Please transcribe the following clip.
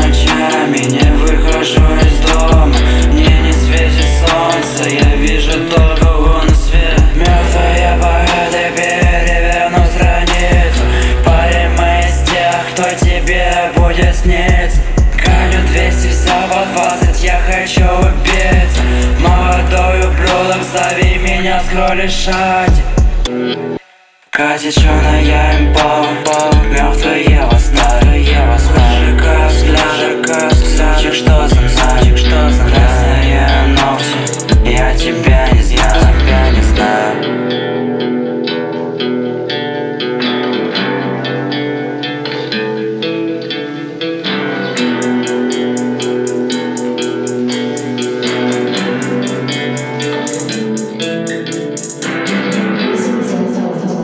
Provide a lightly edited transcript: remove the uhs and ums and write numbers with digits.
ночами не выхожу из дома. Мне не светит солнце, я вижу только лунный свет. Мертвые поэты перевернут страницу. Парень, мы из тех, кто тебе будет сниться. Гоню 200, все по 20, я хочу убиться. Молодой ублюдок, зови меня, скроллишать. Катя, черная импа, мертвые во снах. Даже каст, кстати, что